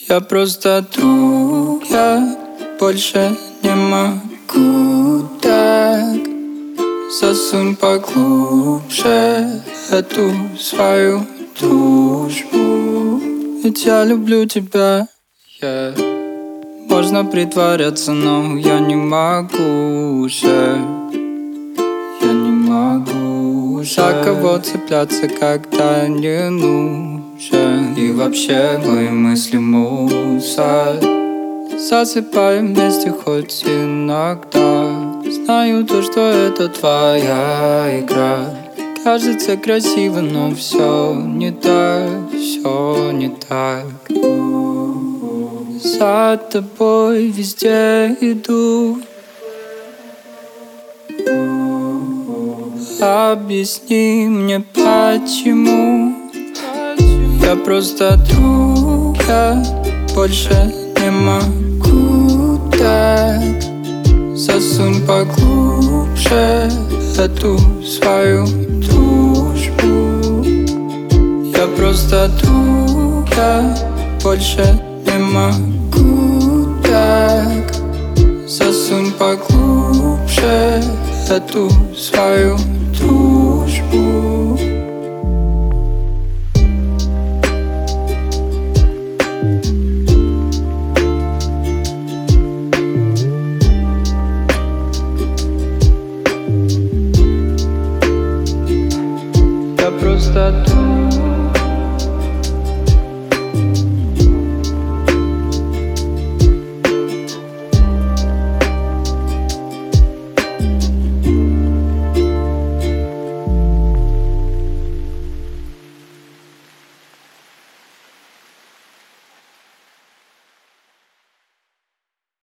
Я просто друг, я больше не могу так. Засунь поглубже эту свою дружбу. Ведь я люблю тебя, Можно притворяться, но я не могу уже. Я не могу уже за кого цепляться, когда не нужен. И вообще мои мысли мусор. Засыпаем вместе хоть иногда. Знаю то, что это твоя игра. Кажется красиво, но все не так, все не так. За тобой везде иду. Объясни мне почему. Я просто друг, я больше не могу так. Засунь поглубже эту свою дружбу. Я просто друг, я больше не могу так. Засунь поглубже эту свою